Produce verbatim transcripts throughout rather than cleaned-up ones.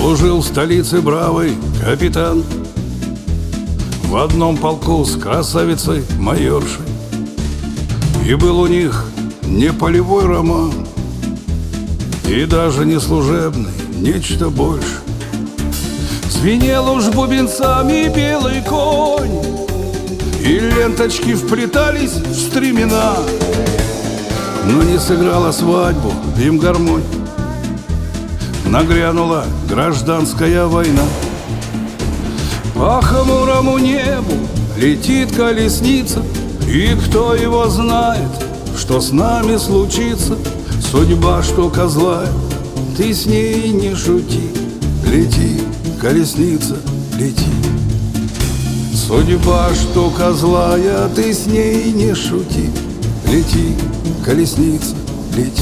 Служил в столице бравый капитан, в одном полку с красавицей майоршей. И был у них не полевой роман, и даже не служебный, нечто больше. Звенел уж бубенцами белый конь, и ленточки вплетались в стремена, но не сыграла свадьбу им гармонь. Нагрянула гражданская война. По хмурому небу летит колесница, и кто его знает, что с нами случится. Судьба штука злая, ты с ней не шути. Лети, колесница, лети. Судьба штука злая, ты с ней не шути. Лети, колесница, лети.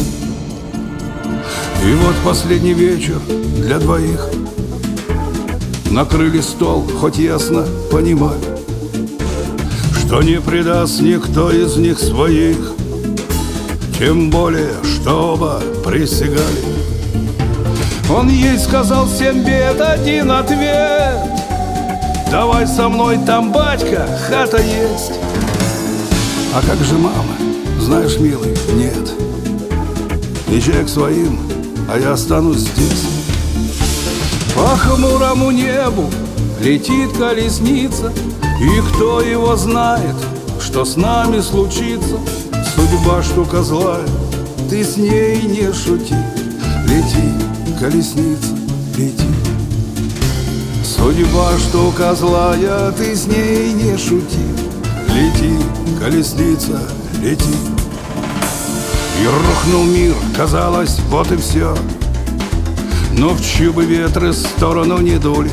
И вот последний вечер для двоих. Накрыли стол, хоть ясно понимали, что не предаст никто из них своих. Тем более, что оба присягали. Он ей сказал семь бед, один ответ: давай со мной, там батька, хата есть. А как же мама? Знаешь, милый, нет. Езжай к своим, а я останусь здесь. По хмурому небу летит колесница, и кто его знает, что с нами случится. Судьба штука злая, ты с ней не шути. Лети, колесница, лети. Судьба штука злая, ты с ней не шути. Лети, колесница, лети. И рухнул мир, казалось, вот и все. Но в чью бы ветры сторону не дули,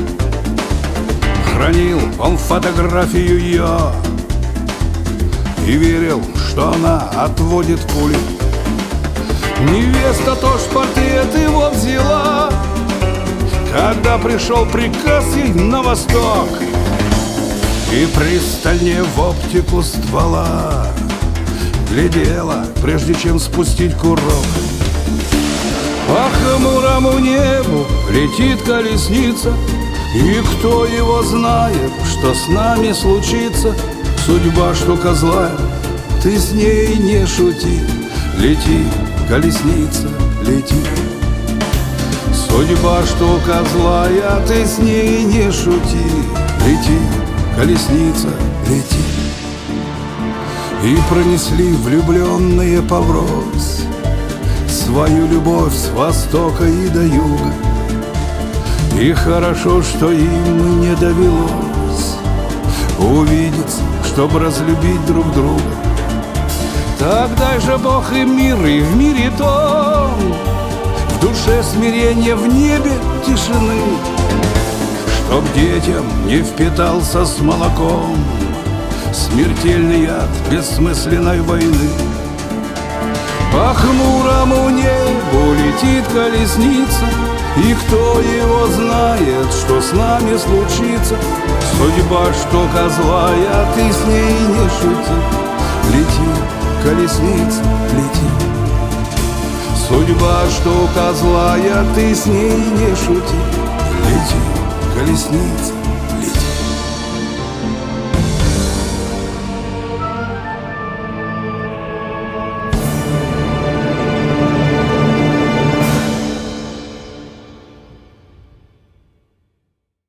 хранил он фотографию ее и верил, что она отводит пули. Невеста тоже портрет его взяла, когда пришел приказ ей на восток, и пристальнее в оптику ствола глядела, прежде чем спустить курок. По хмурому небу летит колесница, и кто его знает, что с нами случится. Судьба штука злая, ты с ней не шути. Лети, колесница, лети. Судьба штука злая, ты с ней не шути. Лети, колесница, лети. И пронесли влюбленные поврось свою любовь с востока и до юга. И хорошо, что им не довелось увидеться, чтобы разлюбить друг друга. Так дай же Бог им мир, и в мире том, в душе смирение, в небе тишины, чтоб детям не впитался с молоком смертельный яд бессмысленной войны. По хмурому небу летит колесница, и кто его знает, что с нами случится. Судьба штука злая, ты с ней не шути. Лети, колесница, лети. Судьба штука злая, ты с ней не шути. Лети, колесница,